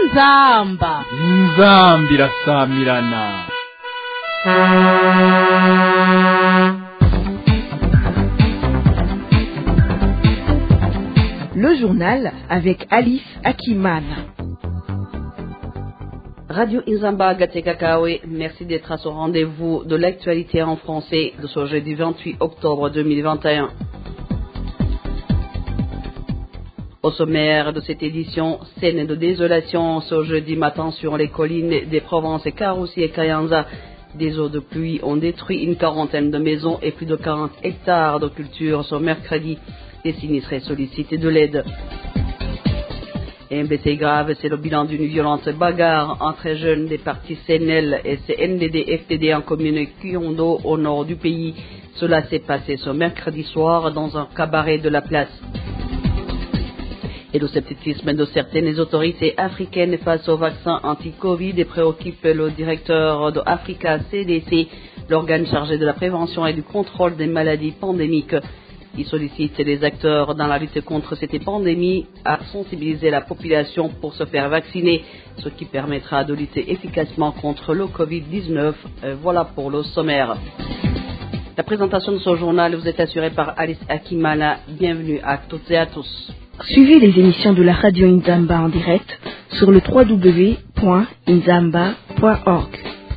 inzamba irasamirana. Le journal avec Alice Akiman. Radio Inzamba Gatekakawe, merci d'être à ce rendez-vous de l'actualité en français de ce jeudi 28 octobre 2021. Au sommaire de cette édition, scène de désolation ce jeudi matin sur les collines des provinces Karoussi et Kayanza. Des eaux de pluie ont détruit une quarantaine de maisons et plus de 40 hectares de culture ce mercredi. Les sinistrés sollicitent de l'aide. Et un blessé grave, c'est le bilan d'une violente bagarre entre jeunes des partis CNL et CNDD-FDD en commune Kyondo au nord du pays. Cela s'est passé ce mercredi soir dans un cabaret de la place. Et le scepticisme de certaines autorités africaines face au vaccin anti-Covid préoccupe le directeur de Africa CDC, l'organe chargé de la prévention et du contrôle des maladies pandémiques. Il sollicite les acteurs dans la lutte contre cette pandémie à sensibiliser la population pour se faire vacciner, ce qui permettra de lutter efficacement contre le Covid-19. Voilà pour le sommaire. La présentation de ce journal vous est assurée par Alice Akimana. Bienvenue à toutes et à tous. Suivez les émissions de la radio Inzamba en direct sur le www.inzamba.org.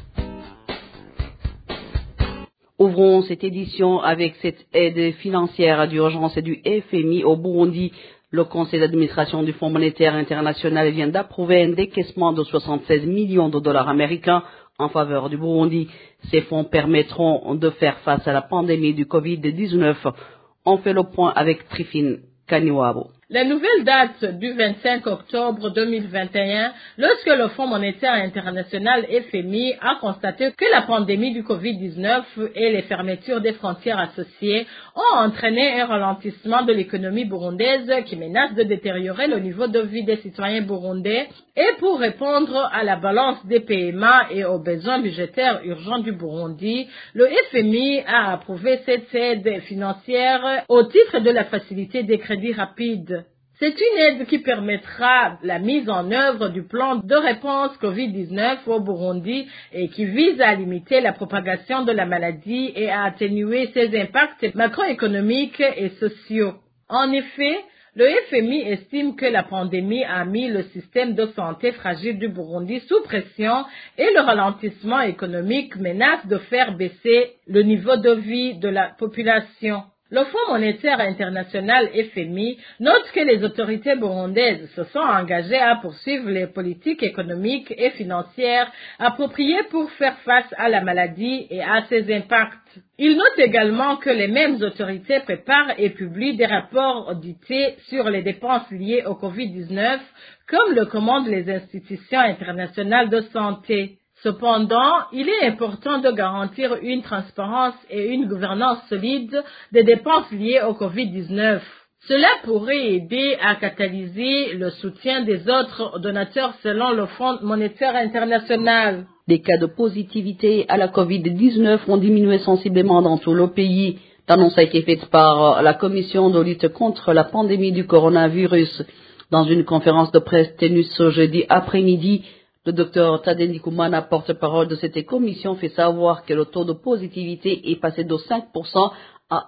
Ouvrons cette édition avec cette aide financière d'urgence du FMI au Burundi. Le conseil d'administration du Fonds monétaire international vient d'approuver un décaissement de 76 millions de dollars américains en faveur du Burundi. Ces fonds permettront de faire face à la pandémie du Covid-19. On fait le point avec Trifine Kaniwabo. La nouvelle date du 25 octobre 2021, lorsque le Fonds monétaire international FMI a constaté que la pandémie du Covid-19 et les fermetures des frontières associées ont entraîné un ralentissement de l'économie burundaise qui menace de détériorer le niveau de vie des citoyens burundais, et pour répondre à la balance des paiements et aux besoins budgétaires urgents du Burundi, le FMI a approuvé cette aide financière au titre de la facilité des crédits rapides. C'est une aide qui permettra la mise en œuvre du plan de réponse Covid-19 au Burundi et qui vise à limiter la propagation de la maladie et à atténuer ses impacts macroéconomiques et sociaux. En effet, le FMI estime que la pandémie a mis le système de santé fragile du Burundi sous pression et le ralentissement économique menace de faire baisser le niveau de vie de la population. Le Fonds monétaire international FMI note que les autorités burundaises se sont engagées à poursuivre les politiques économiques et financières appropriées pour faire face à la maladie et à ses impacts. Il note également que les mêmes autorités préparent et publient des rapports audités sur les dépenses liées au Covid-19, comme le commandent les institutions internationales de santé. Cependant, il est important de garantir une transparence et une gouvernance solide des dépenses liées au Covid-19. Cela pourrait aider à catalyser le soutien des autres donateurs selon le Fonds monétaire international. Les cas de positivité à la Covid-19 ont diminué sensiblement dans tout le pays. L'annonce a été faite par la Commission de lutte contre la pandémie du coronavirus. Dans une conférence de presse tenue ce jeudi après-midi, le docteur Tadeni Koumana, porte-parole de cette commission, fait savoir que le taux de positivité est passé de 5% à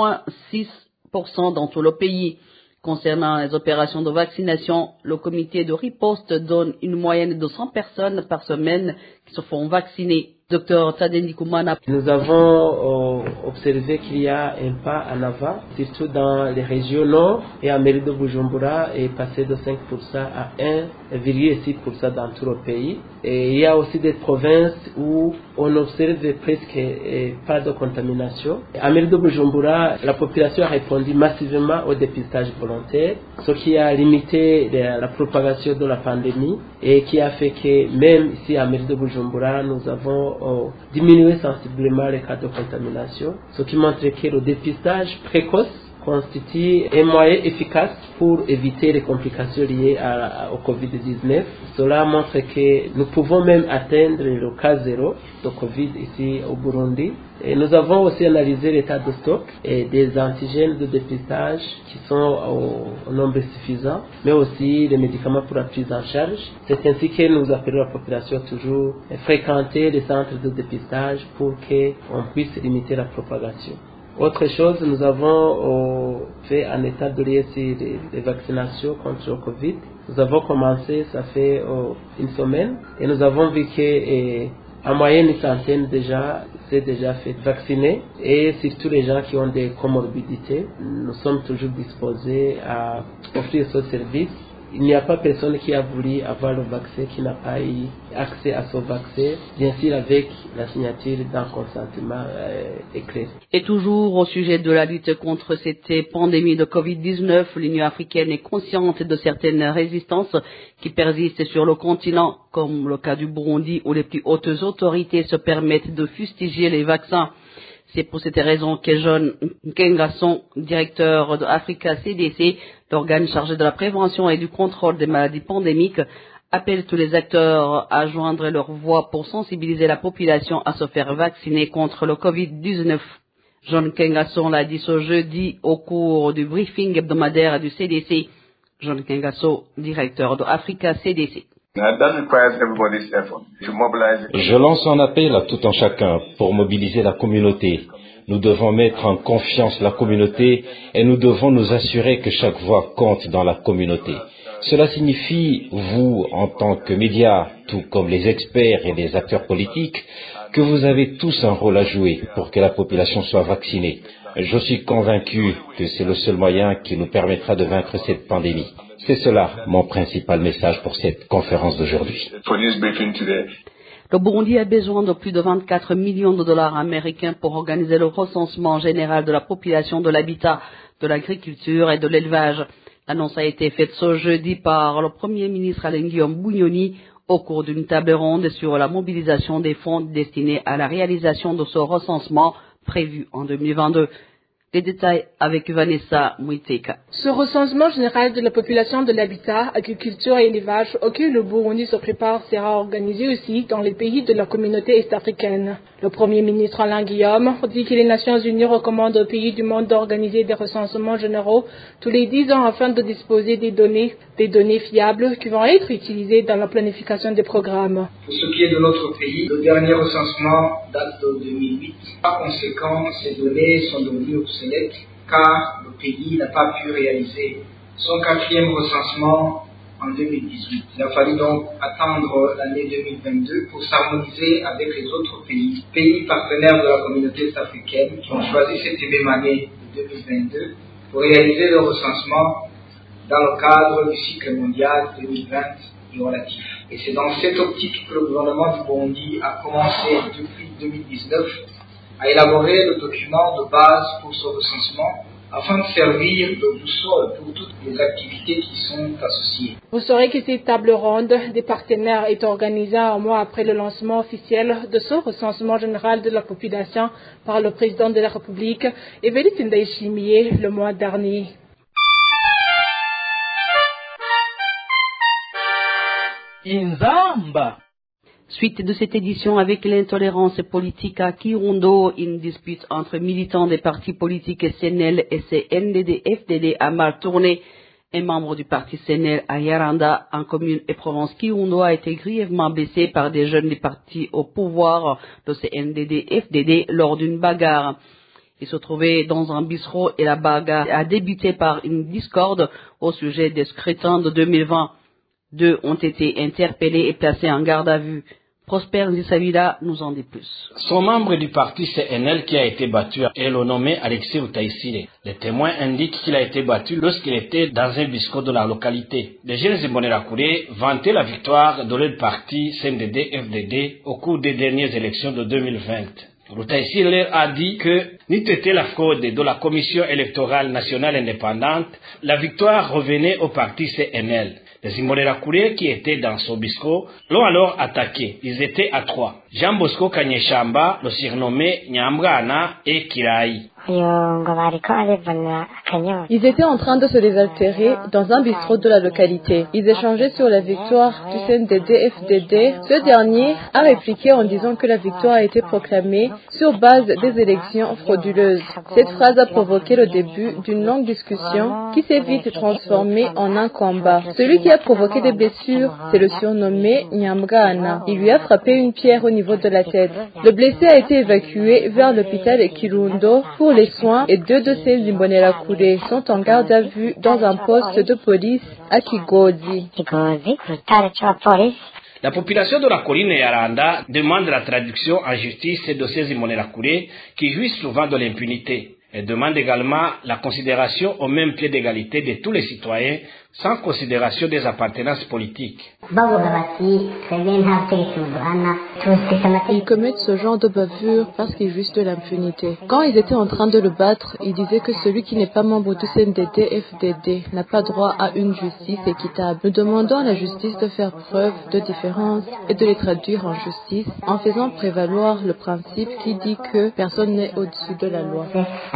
1,6% dans tout le pays. Concernant les opérations de vaccination, le comité de riposte donne une moyenne de 100 personnes par semaine qui se font vacciner. Docteur Tadeni Koumana. Nous avons observé qu'il y a un pas en avant, surtout dans les régions nord, et en mairie de Bujumbura est passé de 5% à 1,6% dans tout le pays. Et il y a aussi des provinces où on observe presque pas de contamination. En mairie de Bujumbura, la population a répondu massivement au dépistage volontaire, ce qui a limité la propagation de la pandémie et qui a fait que même ici à mairie de Bujumbura, nous avons diminué sensiblement les cas de contamination, ce qui montre que le dépistage précoce constitue un moyen efficace pour éviter les complications liées au Covid-19. Cela montre que nous pouvons même atteindre le cas zéro de Covid ici au Burundi. Et nous avons aussi analysé l'état de stock et des antigènes de dépistage qui sont au nombre suffisant, mais aussi les médicaments pour la prise en charge. C'est ainsi que nous appelons la population toujours à fréquenter les centres de dépistage pour qu'on puisse limiter la propagation. Autre chose, nous avons fait un état de lieu sur les vaccinations contre le Covid. Nous avons commencé, ça fait une semaine, et nous avons vu que en moyenne une centaine déjà s'est déjà fait vacciner, et surtout les gens qui ont des comorbidités, nous sommes toujours disposés à offrir ce service. Il n'y a pas personne qui a voulu avoir le vaccin qui n'a pas eu accès à ce vaccin, bien sûr avec la signature d'un consentement éclairé. Et toujours au sujet de la lutte contre cette pandémie de Covid-19, l'Union africaine est consciente de certaines résistances qui persistent sur le continent, comme le cas du Burundi où les plus hautes autorités se permettent de fustiger les vaccins. C'est pour cette raison que John Nkengasong, directeur de Africa CDC, l'organe chargé de la prévention et du contrôle des maladies pandémiques, appelle tous les acteurs à joindre leur voix pour sensibiliser la population à se faire vacciner contre le Covid-19. John Nkengasong l'a dit ce jeudi au cours du briefing hebdomadaire du CDC. John Nkengasong, directeur de Africa CDC. Je lance un appel à tout un chacun pour mobiliser la communauté. Nous devons mettre en confiance la communauté et nous devons nous assurer que chaque voix compte dans la communauté. Cela signifie, vous, en tant que médias, tout comme les experts et les acteurs politiques, que vous avez tous un rôle à jouer pour que la population soit vaccinée. Je suis convaincu que c'est le seul moyen qui nous permettra de vaincre cette pandémie. C'est cela mon principal message pour cette conférence d'aujourd'hui. Le Burundi a besoin de plus de 24 millions de dollars américains pour organiser le recensement général de la population, de l'habitat, de l'agriculture et de l'élevage. L'annonce a été faite ce jeudi par le Premier ministre Alain Guillaume Bunyoni au cours d'une table ronde sur la mobilisation des fonds destinés à la réalisation de ce recensement prévu en 2022. Les détails avec Vanessa Mouiteka. Ce recensement général de la population de l'habitat, agriculture et élevage auquel le Burundi se prépare sera organisé aussi dans les pays de la communauté est-africaine. Le Premier ministre Alain Guillaume dit que les Nations Unies recommandent aux pays du monde d'organiser des recensements généraux tous les 10 ans afin de disposer des données fiables qui vont être utilisées dans la planification des programmes. Pour ce qui est de notre pays, le dernier recensement date de 2008. Par conséquent, ces données sont devenues obsolètes car le pays n'a pas pu réaliser son 4e recensement en 2018. Il a fallu donc attendre l'année 2022 pour s'harmoniser avec les autres pays partenaires de la communauté africaine qui ont choisi cette même année de 2022 pour réaliser le recensement dans le cadre du cycle mondial 2020 et relatif. Et c'est dans cette optique que le gouvernement du Burundi a commencé depuis 2019 à élaborer le document de base pour ce recensement afin de servir de boussole pour toutes les activités qui sont associées. Vous saurez que cette table ronde des partenaires est organisée un mois après le lancement officiel de ce recensement général de la population par le président de la République, Evariste Ndayishimiye, le mois dernier. Inzamba. Suite de cette édition avec l'intolérance politique à Kirundo, une dispute entre militants des partis politiques SNL et CNDD-FDD a mal tourné. Un membre du parti SNL à Yaranda, en commune et province Kirundo, a été grièvement blessé par des jeunes des partis au pouvoir de CNDD-FDD lors d'une bagarre. Il se trouvait dans un bistrot et la bagarre a débuté par une discorde au sujet des scrutins de 2020. 2 ont été interpellés et placés en garde à vue. Prosper Nzisabila nous en dit plus. Son membre du parti CNL qui a été battu est le nommé Alexis Utaïsile. Les témoins indiquent qu'il a été battu lorsqu'il était dans un bistrot de la localité. Les jeunes Imbonerakure vantaient la victoire de leur parti CNDD-FDD au cours des dernières élections de 2020. Utaïsile leur a dit que, n'eût été la fraude de la Commission électorale nationale indépendante, la victoire revenait au parti CNL. Les Imbonerakure qui étaient dans ce bistrot l'ont alors attaqué. Ils étaient à 3. Jean Bosco Kanyeshamba, le surnommé Nyambrana et Kirai. Ils étaient en train de se désaltérer dans un bistrot de la localité. Ils échangeaient sur la victoire du CNDD-FDD. Ce dernier a répliqué en disant que la victoire a été proclamée sur base des élections frauduleuses. Cette phrase a provoqué le début d'une longue discussion qui s'est vite transformée en un combat. Celui qui a provoqué des blessures, c'est le surnommé Nyamgana. Il lui a frappé une pierre au niveau de la tête. Le blessé a été évacué vers l'hôpital Kirundo pour les soins et 2 de ses Imbonerakure sont en garde à vue dans un poste de police à Kigozi. La population de la colline Yaranda demande la traduction en justice de ces Imbonerakure qui jouissent souvent de l'impunité. Elle demande également la considération au même pied d'égalité de tous les citoyens, sans considération des appartenances politiques. Ils commettent ce genre de bavure parce qu'ils jouissent de l'impunité. Quand ils étaient en train de le battre, ils disaient que celui qui n'est pas membre du CNDD-FDD n'a pas droit à une justice équitable. Nous demandons à la justice de faire preuve de différence et de les traduire en justice en faisant prévaloir le principe qui dit que personne n'est au-dessus de la loi.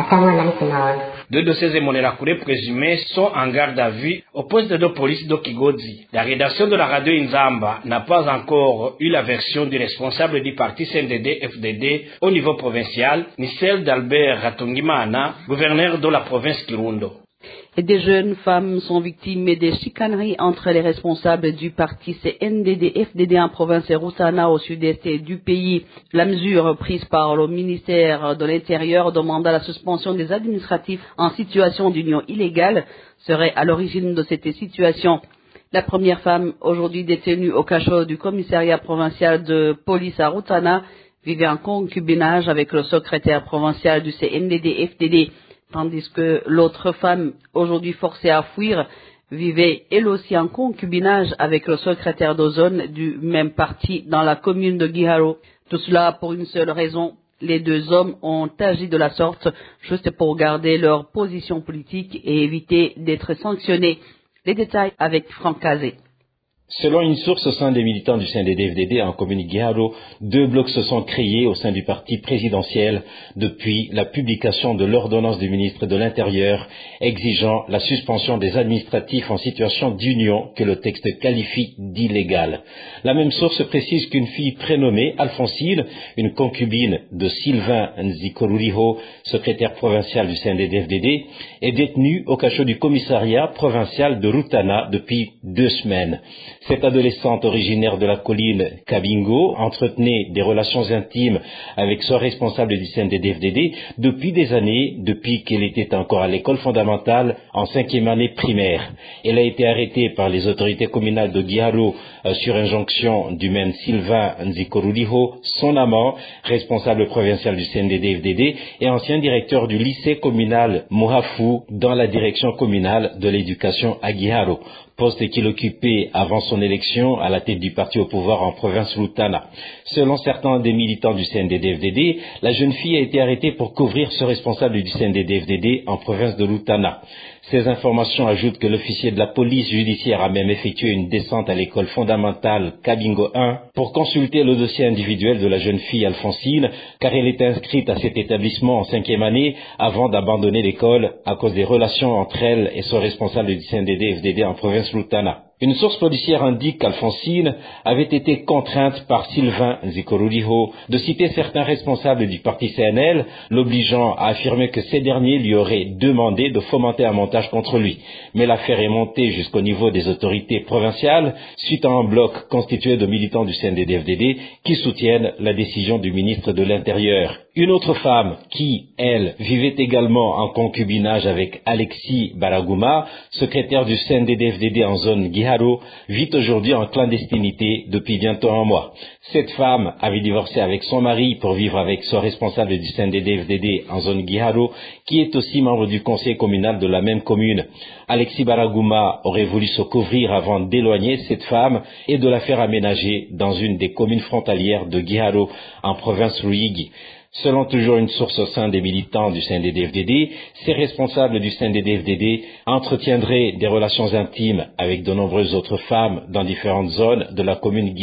2 de ces Imbonerakure présumés sont en garde à vue au poste de police d'Okigozi. La rédaction de la radio Inzamba n'a pas encore eu la version du responsable du parti CNDD-FDD au niveau provincial, ni celle d'Albert Ratongimana, gouverneur de la province Kirundo. Et des jeunes femmes sont victimes des chicaneries entre les responsables du parti CNDD-FDD en province Rutana au sud-est du pays. La mesure prise par le ministère de l'Intérieur demandant la suspension des administratifs en situation d'union illégale serait à l'origine de cette situation. La première femme aujourd'hui détenue au cachot du commissariat provincial de police à Rutana vivait en concubinage avec le secrétaire provincial du CNDD-FDD. Tandis que l'autre femme, aujourd'hui forcée à fuir, vivait elle aussi en concubinage avec le secrétaire de zone du même parti dans la commune de Giharo. Tout cela pour une seule raison. Les 2 hommes ont agi de la sorte juste pour garder leur position politique et éviter d'être sanctionnés. Les détails avec Franck Kazé. Selon une source au sein des militants du CNDD-FDD en commune Giharo, 2 blocs se sont créés au sein du parti présidentiel depuis la publication de l'ordonnance du ministre de l'Intérieur exigeant la suspension des administratifs en situation d'union que le texte qualifie d'illégale. La même source précise qu'une fille prénommée Alphonsine, une concubine de Sylvain Nzikoruriho, secrétaire provincial du CNDD-FDD, est détenue au cachot du commissariat provincial de Rutana depuis 2 semaines. Cette adolescente originaire de la colline Kabingo entretenait des relations intimes avec son responsable du CNDD-FDD depuis des années, depuis qu'elle était encore à l'école fondamentale en 5e année primaire. Elle a été arrêtée par les autorités communales de Giharo sur injonction du même Sylvain Nzikoruriho, son amant, responsable provincial du CNDD-FDD et ancien directeur du lycée communal Mohafu dans la direction communale de l'éducation à Giharo, poste qu'il occupait avant son élection à la tête du parti au pouvoir en province Rutana. Selon certains des militants du CNDD-FDD, la jeune fille a été arrêtée pour couvrir ce responsable du CNDD-FDD en province de Rutana. Ces informations ajoutent que l'officier de la police judiciaire a même effectué une descente à l'école fondamentale Kabingo 1 pour consulter le dossier individuel de la jeune fille Alphonsine, car elle était inscrite à cet établissement en 5e année avant d'abandonner l'école à cause des relations entre elle et son responsable du CNDD-FDD en province Rutana. Une source policière indique qu'Alphonsine avait été contrainte par Sylvain Nzikoruriho de citer certains responsables du parti CNL, l'obligeant à affirmer que ces derniers lui auraient demandé de fomenter un montage contre lui. Mais l'affaire est montée jusqu'au niveau des autorités provinciales suite à un bloc constitué de militants du CNDD-FDD qui soutiennent la décision du ministre de l'Intérieur. Une autre femme qui, elle, vivait également en concubinage avec Alexis Baraguma, secrétaire du CNDD-FDD en zone Giharo, vit aujourd'hui en clandestinité depuis bientôt 1 mois. Cette femme avait divorcé avec son mari pour vivre avec son responsable du CNDD-FDD en zone Giharo, qui est aussi membre du conseil communal de la même commune. Alexis Baraguma aurait voulu se couvrir avant d'éloigner cette femme et de la faire aménager dans une des communes frontalières de Giharo, en province Ruyigi. Selon toujours une source au sein des militants du CNDD-FDD, ces responsables du CNDD-FDD entretiendraient des relations intimes avec de nombreuses autres femmes dans différentes zones de la commune Giharo.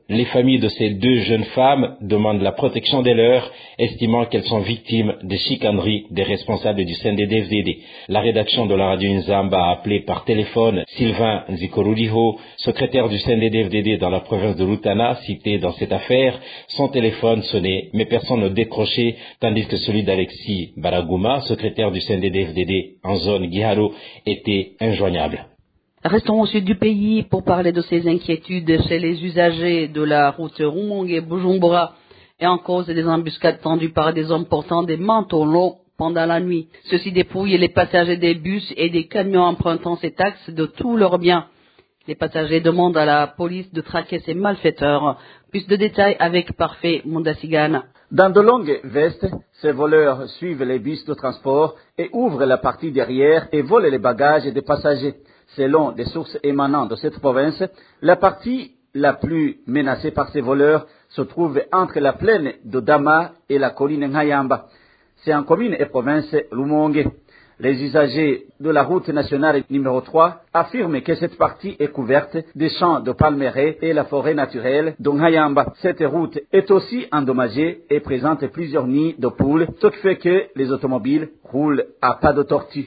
Les familles de ces 2 jeunes femmes demandent la protection des leurs, estimant qu'elles sont victimes des chicaneries des responsables du CNDD-FDD. La rédaction de la radio Inzamba a appelé par téléphone Sylvain Nzikoruliho, secrétaire du CNDD-FDD dans la province de Rutana, cité dans cette affaire. Son téléphone sonnait, mais personne ne décrochait, tandis que celui d'Alexis Baragouma, secrétaire du CNDD-FDD en zone Guiharo, était injoignable. Restons au sud du pays pour parler de ces inquiétudes chez les usagers de la route Rumongue-Bujumbura et en cause des embuscades tendues par des hommes portant des manteaux longs pendant la nuit. Ceux-ci dépouillent les passagers des bus et des camions empruntant ces taxes de tous leurs biens. Les passagers demandent à la police de traquer ces malfaiteurs. Plus de détails avec Parfait Mundasigana. Dans de longues vestes, ces voleurs suivent les bus de transport et ouvrent la partie derrière et volent les bagages des passagers. Selon des sources émanant de cette province, la partie la plus menacée par ces voleurs se trouve entre la plaine de Dama et la colline Ngayamba. C'est en commune et province Rumongue. Les usagers de la route nationale numéro 3 affirment que cette partie est couverte des champs de palmeraies et la forêt naturelle de Ngayamba. Cette route est aussi endommagée et présente plusieurs nids de poules, ce qui fait que les automobiles roulent à pas de tortue.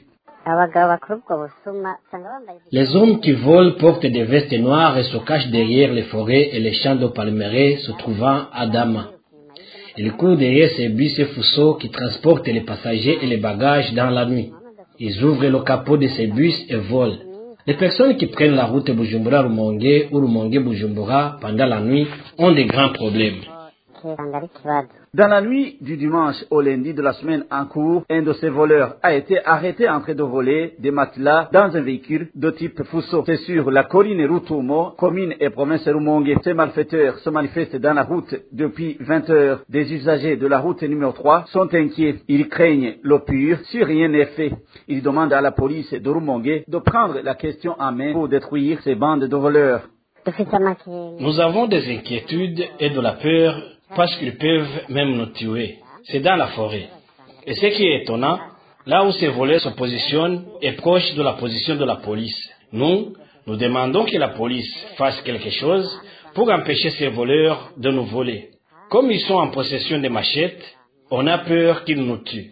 Les hommes qui volent portent des vestes noires et se cachent derrière les forêts et les champs de palmeraies se trouvant à Dama. Ils courent derrière ces bus et fuseaux qui transportent les passagers et les bagages dans la nuit. Ils ouvrent le capot de ces bus et volent. Les personnes qui prennent la route Bujumbura-Rumongue ou Rumongue-Bujumbura pendant la nuit ont des grands problèmes. Dans la nuit du dimanche au lundi de la semaine en cours, un de ces voleurs a été arrêté en train de voler des matelas dans un véhicule de type Fuso. C'est sur la colline Rutumo, commune et province Rumongue. Ces malfaiteurs se manifestent dans la route depuis 20 heures. Des usagers de la route numéro 3 sont inquiets. Ils craignent l'eau pure si rien n'est fait. Ils demandent à la police de Rumongue de prendre la question en main pour détruire ces bandes de voleurs. Nous avons des inquiétudes et de la peur parce qu'ils peuvent même nous tuer. C'est dans la forêt. Et ce qui est étonnant, là où ces voleurs se positionnent est proche de la position de la police. Nous demandons que la police fasse quelque chose pour empêcher ces voleurs de nous voler. Comme ils sont en possession des machettes, on a peur qu'ils nous tuent.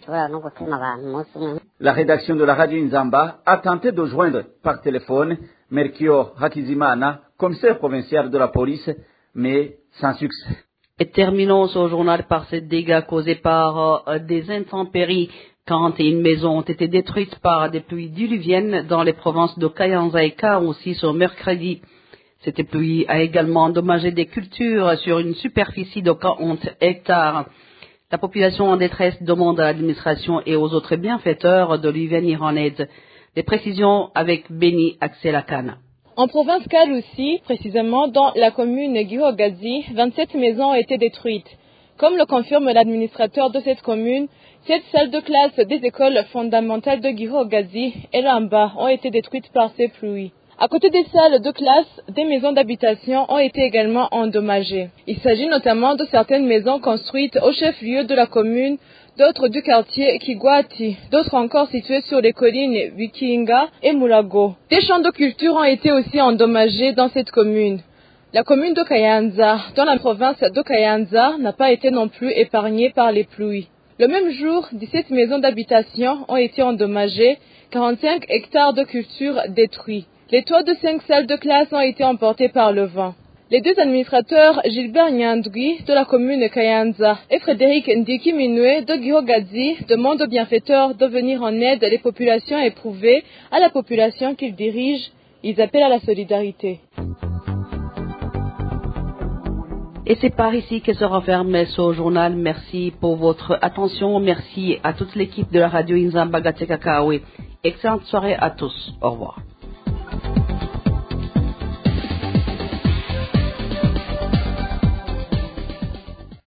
La rédaction de la radio Inzamba a tenté de joindre par téléphone Melchior Hakizimana, commissaire provincial de la police, mais sans succès. Et terminons ce journal par ces dégâts causés par des intempéries. 41 maisons ont été détruites par des pluies diluviennes dans les provinces de Kayanza et Karoussi ce mercredi. Cette pluie a également endommagé des cultures sur une superficie de 40 hectares. La population en détresse demande à l'administration et aux autres bienfaiteurs de lui venir en aide. Des précisions avec Beni Axelakana. En province Karoussi, précisément dans la commune Gihogazi, 27 maisons ont été détruites. Comme le confirme l'administrateur de cette commune, 7 salles de classe des écoles fondamentales de Gihogazi et Lamba ont été détruites par ces pluies. À côté des salles de classe, des maisons d'habitation ont été également endommagées. Il s'agit notamment de certaines maisons construites au chef-lieu de la commune, d'autres du quartier Kigwati, d'autres encore situées sur les collines Vikinga et Mulago. Des champs de culture ont été aussi endommagés dans cette commune. La commune de Kayanza, dans la province de Kayanza, n'a pas été non plus épargnée par les pluies. Le même jour, 17 maisons d'habitation ont été endommagées, 45 hectares de culture détruits. Les toits de 5 salles de classe ont été emportés par le vent. Les 2 administrateurs, Gilbert Nyandwi de la commune Kayanza et Frédéric Ndiki Minue de Gihogazi, demandent aux bienfaiteurs de venir en aide les populations éprouvées à la population qu'ils dirigent. Ils appellent à la solidarité. Et c'est par ici que se referme ce journal. Merci pour votre attention. Merci à toute l'équipe de la radio Inzamba Gatsekakawe. Excellente soirée à tous. Au revoir.